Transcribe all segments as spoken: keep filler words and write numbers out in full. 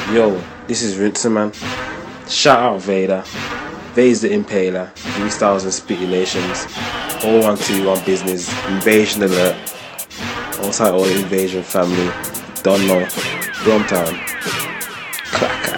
Yo, this is Rinser, man. Shout out Vader. Vay's the Impaler. V-Styles and Spitulations. All one two one business. Invasion alert. Outside all the Invasion family. Don't know. Bromtown. Clacker.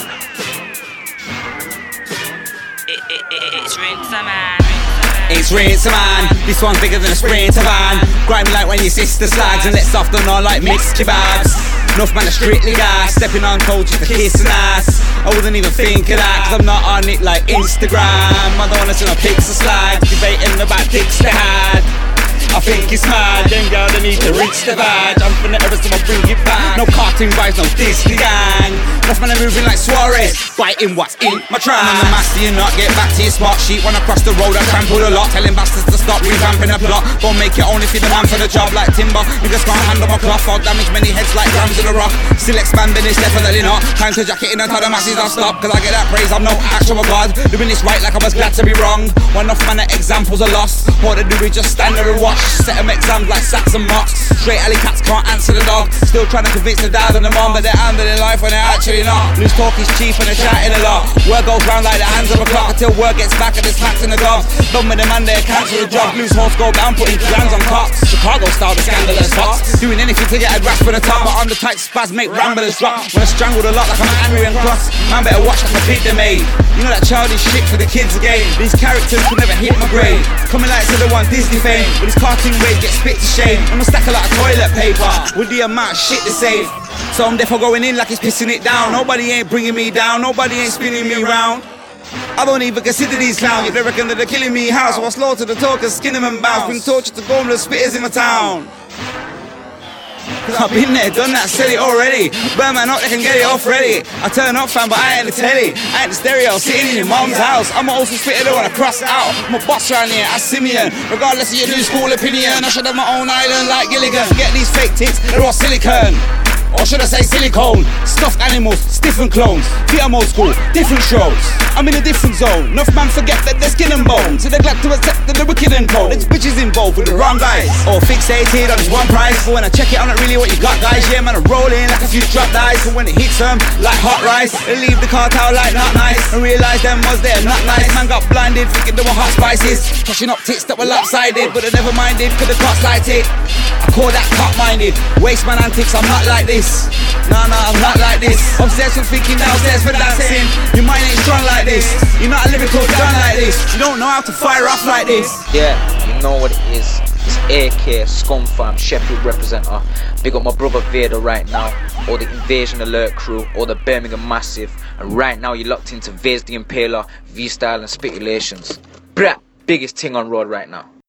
It, it, it, it's Rinser, man. It's Rinser, man. This one's bigger than a Sprinter van. Grimy like when your sister slags and lets off the on like mixed kebabs. Enough man are strictly gas, stepping on cold just to kiss an ass. I wouldn't even think of that, cause I'm not on it like Instagram. I don't wanna see no pics or slides, debating about dicks they had. I think it's mad, them girl they need to reach the badge. I'm finna ever see my bring it back. No cartoon vibes, no Disney gang. Enough man are moving like Suarez, biting what's in my trash. And the master you not, get back to your spot. Sheep when I cross the road, I trample a lot. Telling bastards to stop revamping the plot. Go make it only if you're the man for the job like timber. Niggas can't handle my cloth, I'll damage many heads like grams in a rock. Still expanding, it's definitely not time to jacket in and tell the masses I'll stop. Cause I get that praise, I'm no actual god. Doing this right like I was glad to be wrong. When enough man examples are lost, all they do is just stand there and watch. Set them exams like sacks and mocks. Straight alley cats can't answer the dog. Still trying to convince the dad and the mom that they're handling life when they're actually not. Loose talk is cheap and they're chatting a lot. Word goes round like the hands of a clock until word gets back and there's smacks in the dogs. Done with the man there, cancel the job. Loose horse go down, putting grams on cocks. Chicago style, the scandalous fox. Doing anything to get a grasp for the top, but I'm the type spaz make ramblers drop. When I strangled a lot like I'm an angry and cross. Man better watch like my pit they made. You know that childish shit for the kids again. These characters could never hit my grade. Coming like to the one Disney fame, but these cartoon ways get spit to shame. I'ma stack a lot of toilet paper with the amount of shit to save. So I'm therefore going in like it's pissing it down. Nobody ain't bringing me down, nobody ain't spinning me round. I don't even consider these clowns. If they reckon that they're killing me how, so I slaughter the talkers, skin them and bounce. Bring torture to homeless spitters in my town. Cause I've been there, done that, said it already. Burn man up, they can get it off ready. I turn up fam, but I ain't the telly. I ain't the stereo, sitting in your mom's house. I'm also spitter, they wanna cross out. I'm a boss around here, I'm Simeon. Regardless of your new school opinion, I should have my own island like Gilligan. Forget these fake tits, they're all silicone. Or should I say silicone? Stuffed animals, stiff and clones. I'm old school, different shows. I'm in a different zone. Enough man forget that they're skin and bone. So they're glad to accept that they're wicked and cold. It's bitches involved with the wrong guys. Or fixated on this one price. But when I check it, I'm not really what you got, guys. Yeah, man, I'm rolling like a few drop dice. But when it hits them, like hot rice, they leave the cartel like not nice. And realize them was there, not nice. Man got blinded, thinking they were hot spices. Touching up tits that were lopsided, but they never minded, cause the cops liked it. I call that cop-minded. Waste man antics, I'm not like this. Nah, nah, I'm not like this. Upstairs for thinking, downstairs for dancing. Your mind ain't strong like this. You're not a lyrical gun like this. You don't know how to fire off like this. Yeah, you know what it is. It's A K, Scum Fam, Sheffield representative. Big up my brother Vader right now. Or the Invasion Alert crew. Or the Birmingham Massive. And right now you're locked into Vay's the Impaler, V-Style and Spitulations. Brah, biggest thing on road right now.